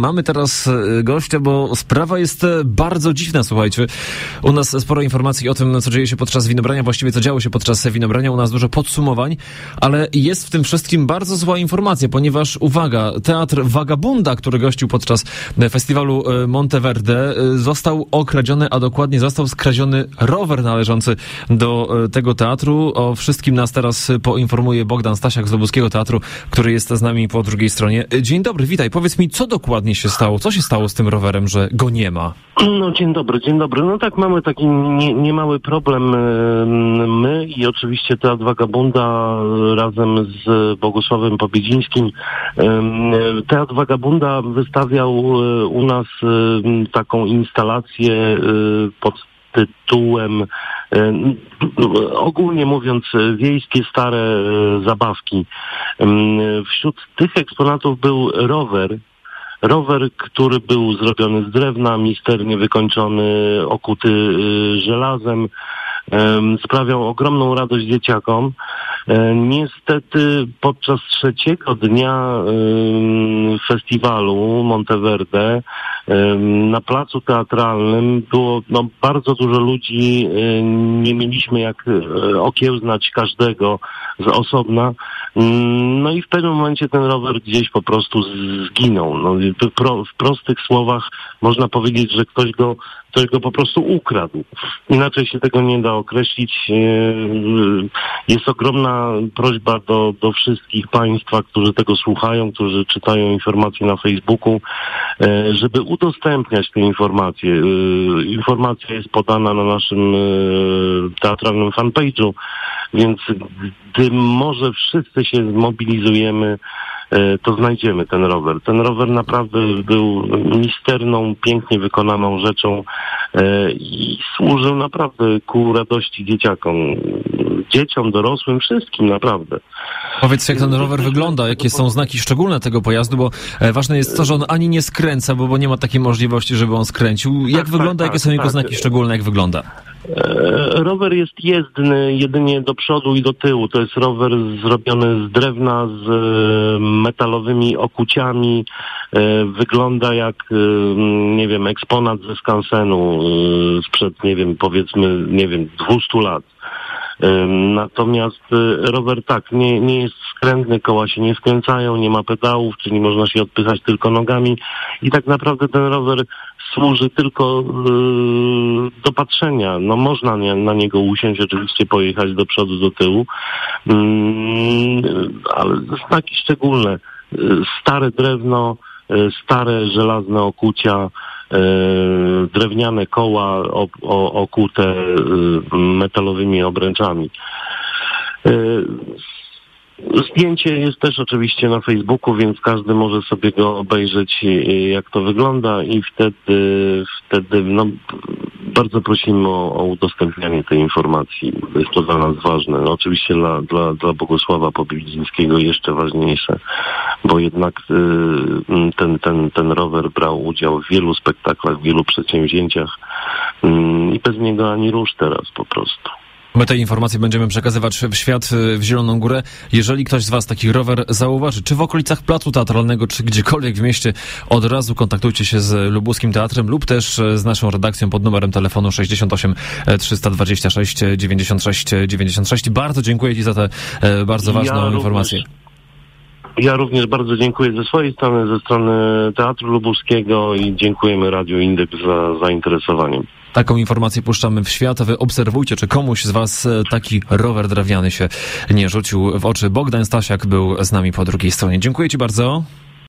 mamy teraz gościa, bo sprawa jest bardzo dziwna, słuchajcie. U nas sporo informacji o tym, co dzieje się podczas winobrania, właściwie co działo się podczas winobrania, u nas dużo podsumowań, ale jest w tym wszystkim bardzo zła informacja, ponieważ, uwaga, Teatr Vagabunda, który gościł podczas festiwalu Monteverde, został okradziony, a dokładnie został skradziony rower należący do tego teatru. O wszystkim nas teraz poinformuje Bogdan Stasiak z Lubuskiego Teatru, który jest z nami po drugiej stronie. Dzień dobry, witaj. Powiedz mi, co dokładnie się stało? Co się stało z tym rowerem, że go nie ma? No, dzień dobry. No tak, mamy taki niemały problem. My i oczywiście Teatr Vagabunda razem z Bogusławem Pobiedzińskim. Teatr Vagabunda wystawiał u nas taką instalację pod tytułem, ogólnie mówiąc, wiejskie stare zabawki. Wśród tych eksponatów był rower, który był zrobiony z drewna, misternie wykończony, okuty żelazem. Sprawiał ogromną radość dzieciakom. Niestety podczas trzeciego dnia festiwalu Monteverde na placu teatralnym było bardzo dużo ludzi. Nie mieliśmy jak okiełznać każdego z osobna. No i w pewnym momencie ten rower gdzieś po prostu zginął. No, w prostych słowach można powiedzieć, że ktoś go po prostu ukradł. Inaczej się tego nie da określić. Jest ogromna prośba do wszystkich państwa, którzy tego słuchają, którzy czytają informacje na Facebooku, żeby udostępniać te informacje. Informacja jest podana na naszym teatralnym fanpage'u, więc gdy może wszyscy się zmobilizujemy, to znajdziemy ten rower. Ten rower naprawdę był misterną, pięknie wykonaną rzeczą i służył naprawdę ku radości dzieciom, dorosłym, wszystkim naprawdę. Powiedz, jak ten rower wygląda, jakie są znaki szczególne tego pojazdu, bo ważne jest to, że on ani nie skręca, bo nie ma takiej możliwości, żeby on skręcił. Jak wygląda, jakie są jego znaki szczególne, jak wygląda? Rower jest jezdny jedynie do przodu i do tyłu. To jest rower zrobiony z drewna, z metalowymi okuciami. Wygląda jak, nie wiem, eksponat ze skansenu sprzed, powiedzmy 200 lat. Natomiast rower nie jest skrętny, koła się nie skręcają, nie ma pedałów, czyli można się odpychać tylko nogami i tak naprawdę ten rower służy tylko do patrzenia. No można na niego usiąść, oczywiście pojechać do przodu, do tyłu, ale znaki szczególne. Stare drewno, stare żelazne okucia, drewniane koła okute metalowymi obręczami. Zdjęcie jest też oczywiście na Facebooku, więc każdy może sobie go obejrzeć, jak to wygląda i wtedy bardzo prosimy o udostępnianie tej informacji. Jest to dla nas ważne. No, oczywiście dla Bogusława Pobiedzińskiego jeszcze ważniejsze, bo jednak ten rower brał udział w wielu spektaklach, w wielu przedsięwzięciach i bez niego ani rusz teraz po prostu. My te informacje będziemy przekazywać w świat, w Zieloną Górę. Jeżeli ktoś z Was taki rower zauważy, czy w okolicach placu teatralnego, czy gdziekolwiek w mieście, od razu kontaktujcie się z Lubuskim Teatrem lub też z naszą redakcją pod numerem telefonu 68 326 96 96. Bardzo dziękuję Ci za tę bardzo ważną informację. Ja również bardzo dziękuję ze swojej strony, ze strony Teatru Lubuskiego i dziękujemy Radiu Indeks za zainteresowanie. Taką informację puszczamy w świat, a wy obserwujcie, czy komuś z Was taki rower drewniany się nie rzucił w oczy. Bogdan Stasiak był z nami po drugiej stronie. Dziękuję Ci bardzo.